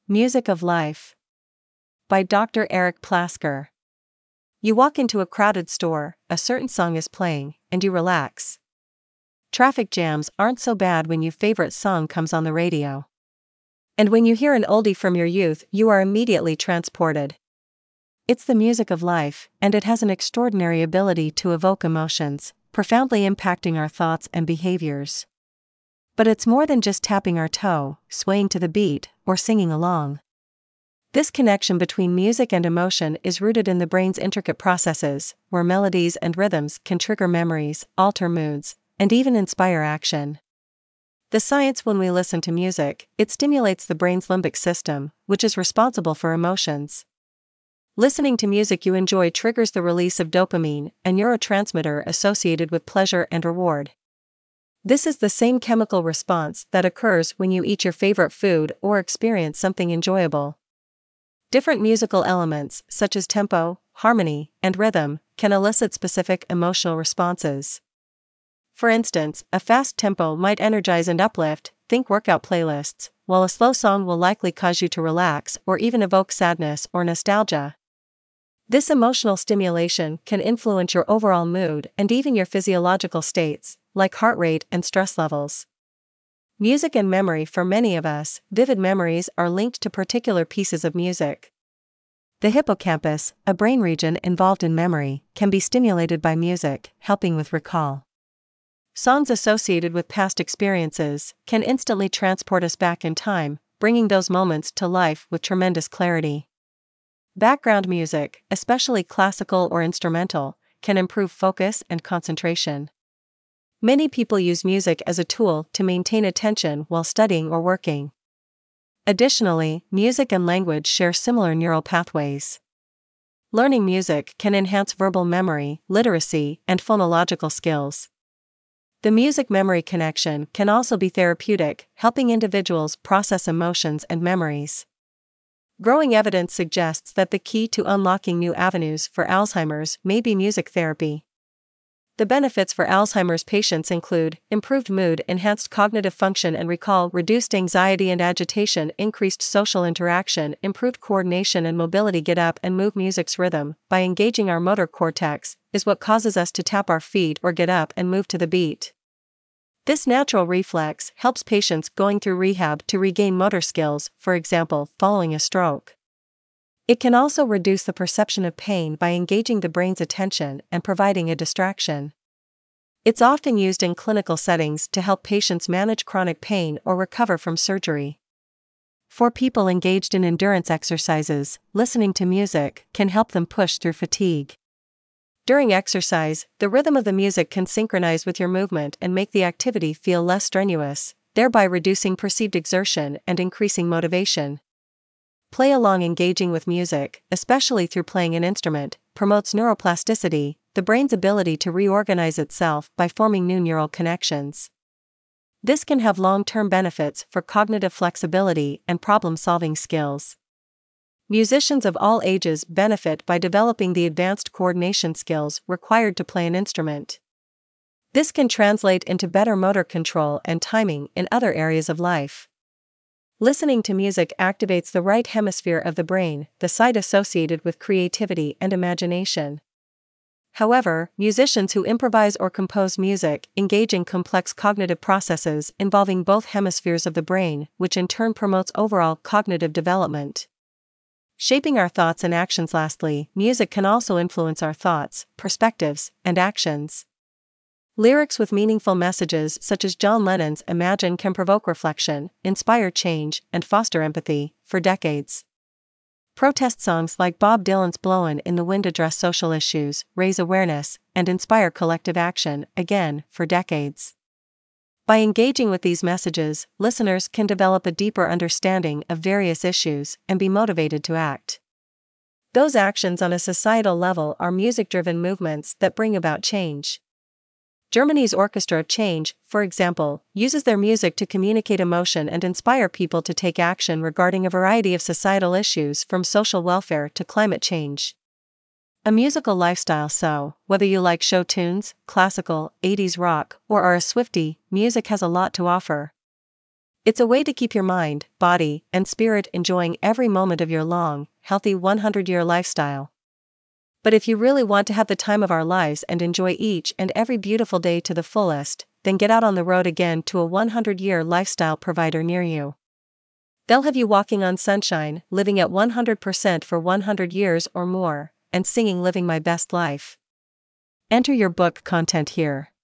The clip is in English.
Music of Life by Dr. Eric Plasker. You walk into a crowded store, a certain song is playing, and you relax. Traffic jams aren't so bad when your favorite song comes on the radio. And when you hear an oldie from your youth, you are immediately transported. It's the music of life, and it has an extraordinary ability to evoke emotions, profoundly impacting our thoughts and behaviors. But it's more than just tapping our toe, swaying to the beat, or singing along. This connection between music and emotion is rooted in the brain's intricate processes, where melodies and rhythms can trigger memories, alter moods, and even inspire action. The science: when we listen to music, it stimulates the brain's limbic system, which is responsible for emotions. Listening to music you enjoy triggers the release of dopamine, a neurotransmitter associated with pleasure and reward. This is the same chemical response that occurs when you eat your favorite food or experience something enjoyable. Different musical elements, such as tempo, harmony, and rhythm, can elicit specific emotional responses. For instance, a fast tempo might energize and uplift, think workout playlists, while a slow song will likely cause you to relax or even evoke sadness or nostalgia. This emotional stimulation can influence your overall mood and even your physiological states, like heart rate and stress levels. Music and memory: for many of us, vivid memories are linked to particular pieces of music. The hippocampus, a brain region involved in memory, can be stimulated by music, helping with recall. Songs associated with past experiences can instantly transport us back in time, bringing those moments to life with tremendous clarity. Background music, especially classical or instrumental, can improve focus and concentration. Many people use music as a tool to maintain attention while studying or working. Additionally, music and language share similar neural pathways. Learning music can enhance verbal memory, literacy, and phonological skills. The music-memory connection can also be therapeutic, helping individuals process emotions and memories. Growing evidence suggests that the key to unlocking new avenues for Alzheimer's may be music therapy. The benefits for Alzheimer's patients include improved mood, enhanced cognitive function and recall, reduced anxiety and agitation, increased social interaction, improved coordination and mobility. Get up and move. Music's rhythm, by engaging our motor cortex, is what causes us to tap our feet or get up and move to the beat. This natural reflex helps patients going through rehab to regain motor skills, for example, following a stroke. It can also reduce the perception of pain by engaging the brain's attention and providing a distraction. It's often used in clinical settings to help patients manage chronic pain or recover from surgery. For people engaged in endurance exercises, listening to music can help them push through fatigue. During exercise, the rhythm of the music can synchronize with your movement and make the activity feel less strenuous, thereby reducing perceived exertion and increasing motivation. Play along: engaging with music, especially through playing an instrument, promotes neuroplasticity, the brain's ability to reorganize itself by forming new neural connections. This can have long-term benefits for cognitive flexibility and problem-solving skills. Musicians of all ages benefit by developing the advanced coordination skills required to play an instrument. This can translate into better motor control and timing in other areas of life. Listening to music activates the right hemisphere of the brain, the site associated with creativity and imagination. However, musicians who improvise or compose music engage in complex cognitive processes involving both hemispheres of the brain, which in turn promotes overall cognitive development. Shaping our thoughts and actions. Lastly, music can also influence our thoughts, perspectives, and actions. Lyrics with meaningful messages such as John Lennon's Imagine can provoke reflection, inspire change, and foster empathy. For decades, protest songs like Bob Dylan's Blowin' in the Wind address social issues, raise awareness, and inspire collective action. Again, for decades. By engaging with these messages, listeners can develop a deeper understanding of various issues and be motivated to act. Those actions on a societal level are music-driven movements that bring about change. Germany's Orchestra of Change, for example, uses their music to communicate emotion and inspire people to take action regarding a variety of societal issues, from social welfare to climate change. A musical lifestyle. So, whether you like show tunes, classical, 80s rock, or are a Swiftie, music has a lot to offer. It's a way to keep your mind, body, and spirit enjoying every moment of your long, healthy 100-year lifestyle. But if you really want to have the time of our lives and enjoy each and every beautiful day to the fullest, then get out on the road again to a 100-year lifestyle provider near you. They'll have you walking on sunshine, living at 100% for 100 years or more, and singing Living My Best Life. Enter your book content here.